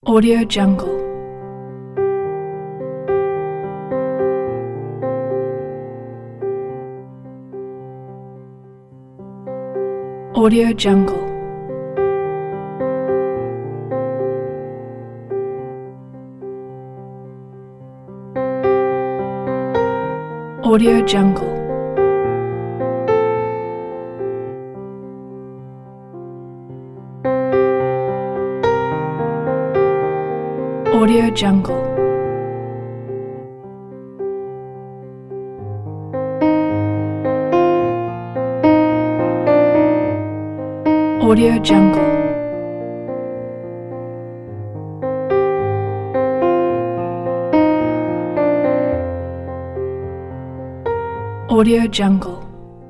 Audio Jungle. Audio Jungle. Audio Jungle. Audio Jungle. Audio Jungle. Audio Jungle.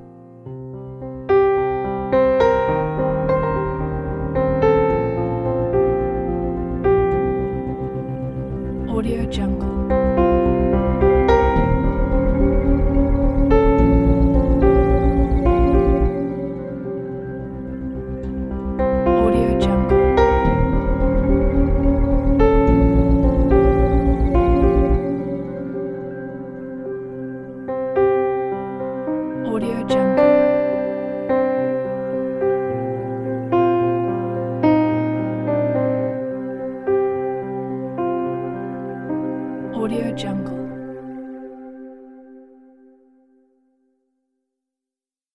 Audio Jungle. Audio Jungle. Audio Jungle. Audio Jungle.